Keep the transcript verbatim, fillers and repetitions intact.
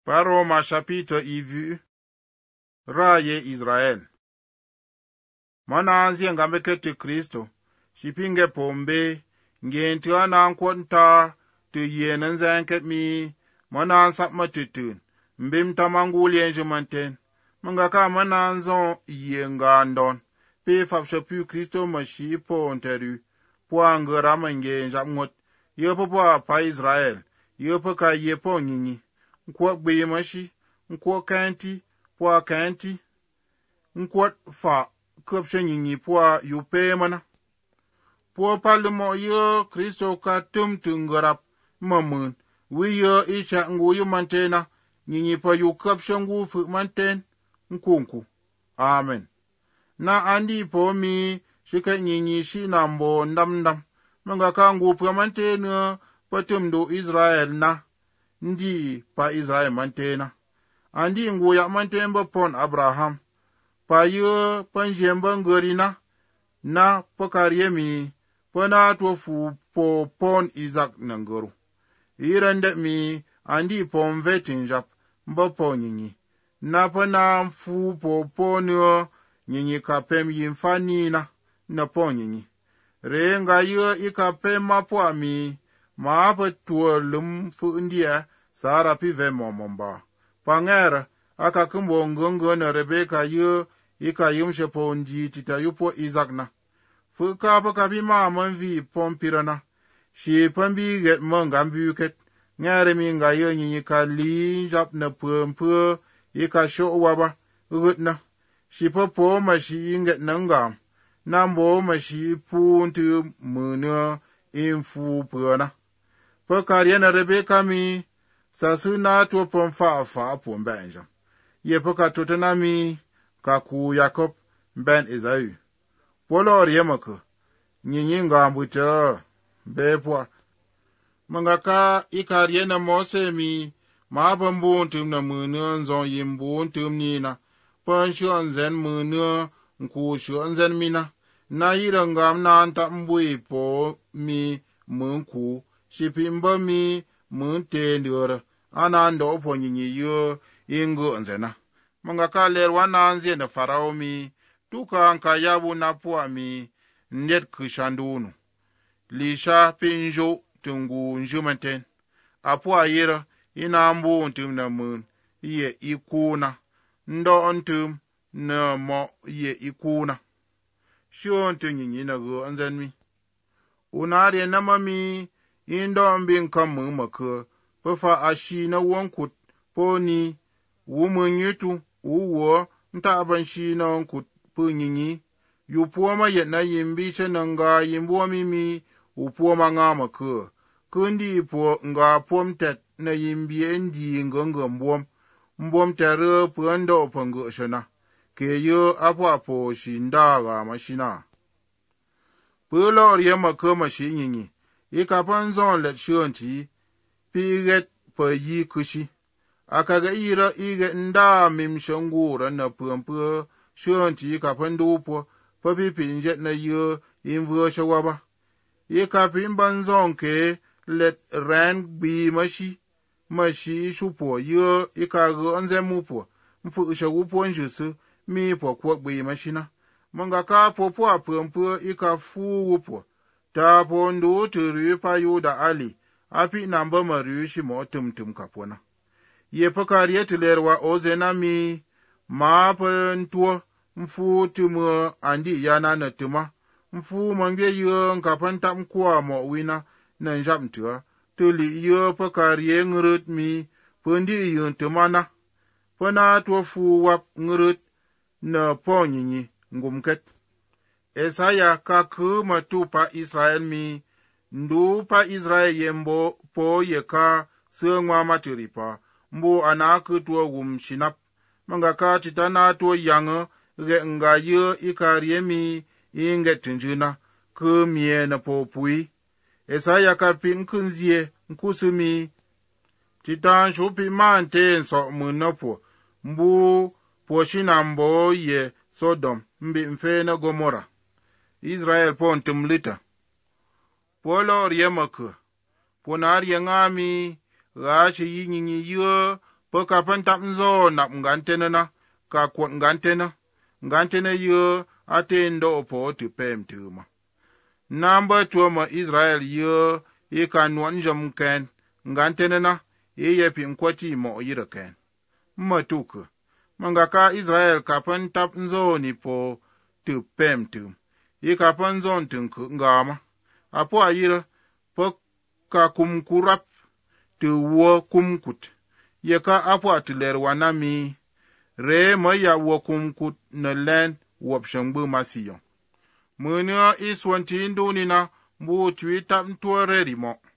Paroma chapitre ivu raye Israel. Mana anzi ngambe kete Kristo shipinge pombe ngenti ana nkwonta tu yenen zanket mi mana ansap matutun mbim tamangul yenje manten manga ka mana anzon yenga ndon pe fapshapu Kristo mashi po onteru po angara mange njamngot yopo po pa Israel yopo ka yepo nyinyi nkwo gbe mashi nkwo kanti po kanti nkwo fa kopshe nyinyi po yupe mana po palmo yo Kristo ka tum tungarap mamun wi yo isha nguyu mantena nyinyi po yu kopshe ngu fu manten nkunku amen na andi po mi shika nyinyi shi nambo ndam ndam manga ka ngu po mantena patum do Israel na ndi pa Israel mantena andi ngu ya mantemba pon Abraham pa yo panjemba ngorina na pakariemi pona to fu po pon Isaac nangoro irande mi andi pon vetinjap mba po nyinyi na pona fu po ponyo nyinyi kapem yimfani na na po nyinyi renga yo ikapem mapo ami ma pa tuo lum fu ndia sara pi ve momomba pangera aka kumbo ngongo na Rebeka yo ika yumshe po ndi tita yupo Isaac na fu ka pa kapi ma manvi pompirana shi pambi get mongambi ket ngare mi nga yo nyinyi ka li jap na pumpu ika sho waba gutna shi po po ma shi inget nangam nambo ma shi puntu muno infu puna pa kariana Rebeka mi sasuna to pomfa fa pombenja ye poka totana mi kaku Jacob ben Esau polor yemako nyinyi ngambuta bepwa mangaka ikariena Mose mi ma bambun tum na muno zon yimbun tum nina panshon zen muno nku shon zen mina na yirangam na anta mbui po mi munku shipimba mi mun tendur ana ndo po nyinyi yo ingo nzena manga ka lerwa na anzie na farao mi tuka anka yabu na po mi net kushandunu lisha pinjo tungu njumenten apo ayira ina ambu ntum na mun iye ikuna ndo ntum na mo iye ikuna shon tunyi na go anzen mi unare na mami indo mbin kamu maka pafa ashi na wonkut poni wumun yitu uwo nta aban shi na wonkut punyinyi yupuwa ma yet na yimbi che nanga yimbuwa mimi upuwa ma nga maka kundi ipo nga pomtet na yimbi endi nganga mbom mbom tere puendo pango shana ke yo apo apo shi ndaga mashina pulo riya maka mashi nyinyi ikapan zon let shionti piget pa yi kushi akaga ira ige nda mim shangura na pumpu shionti ikapan dupo pa pipinjet na yo invo shawaba ikapin banzon ke let ran bi mashi mashi shupo yo ikaga anze mupo mfu shawupo njusu mi po kwa bi mashina manga ka popo apumpu ikafu wupo ta pondo turu pa yuda ali api namba maru shi mo tum tum kapona ye pakariye tilerwa ozena mi ma pantuo mfu tumu andi yana na tuma mfu mangye yo nkapanta mkwa mo wina na njamtua tuli yo pakariye ngurut mi pundi yo tumana pana tofu wap ngurut na ponyinyi ngumket Esaya kaku matupa Israel mi ndu pa Israel yembo po yeka sengwa maturipa mbo anaku tuwa wumshinap manga ka titana tuwa yang ge nga yo ikariye mi inge tunjuna ku mie na po pui Esaya ka pin kunzie nkusumi titan shupi mante nso munapo mbu po shinambo ye Sodom mbi mfe na Gomora Israel pon tumlita polo riemaka ponar yangami gashi yinyi yo pe ka pen tap nzo nap ngantene na ka kwot ngantene ngantene ye ate ndo po tu pem tu ma namba tuo ma Israel ye e ka nuan jom ken ngantene na e ye pin kwati mo yire ken ma tuku manga ka Israel ka pen tap nzo ni po tu pem tu e ka pen zon tun ku ngama apo ayire pe ka kum kurap tu wo kum kut ye ka apo atiler wanami re mo ya wo kum kut na len wop shangbu masiyo Mwenye iswanti induni na mbu tui tap ntuwa redi mo.